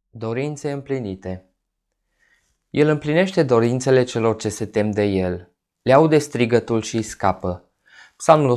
Dorințe împlinite. El împlinește dorințele celor ce se tem de el. Le aude strigătul și îi scapă. Psalmul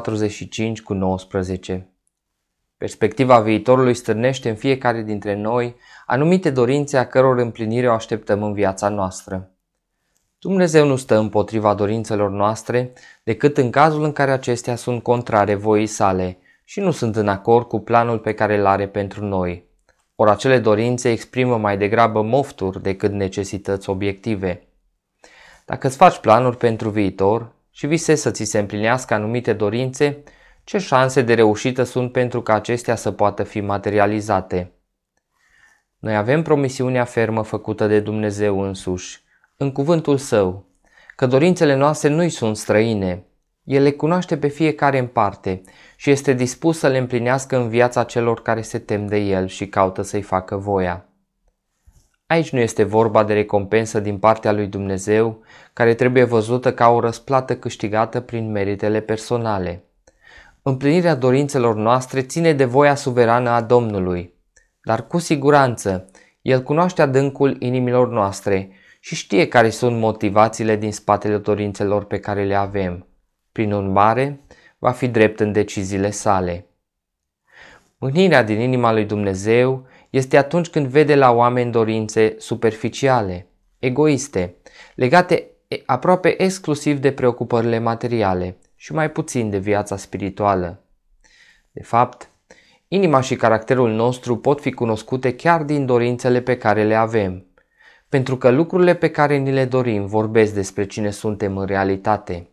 145:19. Perspectiva viitorului stârnește în fiecare dintre noi anumite dorințe a căror împlinire o așteptăm în viața noastră. Dumnezeu nu stă împotriva dorințelor noastre decât în cazul în care acestea sunt contrare voii sale și nu sunt în acord cu planul pe care îl are pentru noi. Ori acele dorințe exprimă mai degrabă mofturi decât necesități obiective. Dacă îți faci planuri pentru viitor și visezi să ți se împlinească anumite dorințe, ce șanse de reușită sunt pentru ca acestea să poată fi materializate? Noi avem promisiunea fermă făcută de Dumnezeu însuși, în cuvântul Său, că dorințele noastre nu-i sunt străine. El le cunoaște pe fiecare în parte și este dispus să le împlinească în viața celor care se tem de El și caută să-i facă voia. Aici nu este vorba de recompensă din partea lui Dumnezeu, care trebuie văzută ca o răsplată câștigată prin meritele personale. Împlinirea dorințelor noastre ține de voia suverană a Domnului, dar cu siguranță El cunoaște adâncul inimilor noastre și știe care sunt motivațiile din spatele dorințelor pe care le avem. Prin urmare, va fi drept în deciziile sale. Mâhnirea din inima lui Dumnezeu este atunci când vede la oameni dorințe superficiale, egoiste, legate aproape exclusiv de preocupările materiale și mai puțin de viața spirituală. De fapt, inima și caracterul nostru pot fi cunoscute chiar din dorințele pe care le avem, pentru că lucrurile pe care ni le dorim vorbesc despre cine suntem în realitate.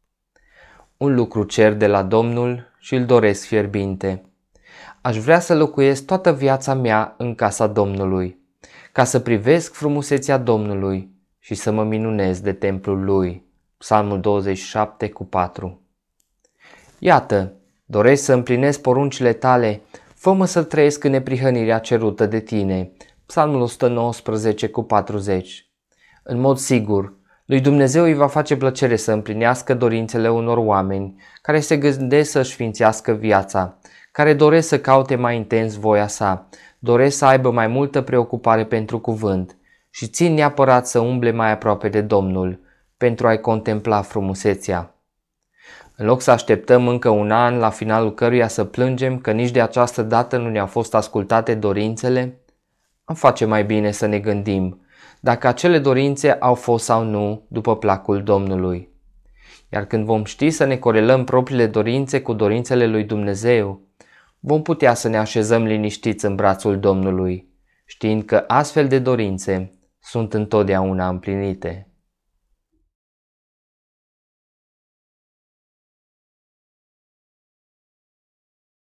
Un lucru cer de la Domnul și îl doresc fierbinte. Aș vrea să locuiesc toată viața mea în casa Domnului, ca să privesc frumusețea Domnului și să mă minunez de templul Lui. Psalmul 27:4. Iată, doresc să împlinesc poruncile tale, fă-mă să trăiesc în neprihănirea cerută de tine. Psalmul 119:40. În mod sigur, lui Dumnezeu îi va face plăcere să împlinească dorințele unor oameni care se gândesc să-și sfințească viața, care doresc să caute mai intens voia sa, doresc să aibă mai multă preocupare pentru cuvânt și țin neapărat să umble mai aproape de Domnul pentru a-i contempla frumusețea. În loc să așteptăm încă un an la finalul căruia să plângem că nici de această dată nu ne-au fost ascultate dorințele, am face mai bine să ne gândim dacă acele dorințe au fost sau nu după placul Domnului. Iar când vom ști să ne corelăm propriile dorințe cu dorințele lui Dumnezeu, vom putea să ne așezăm liniștiți în brațul Domnului, știind că astfel de dorințe sunt întotdeauna împlinite.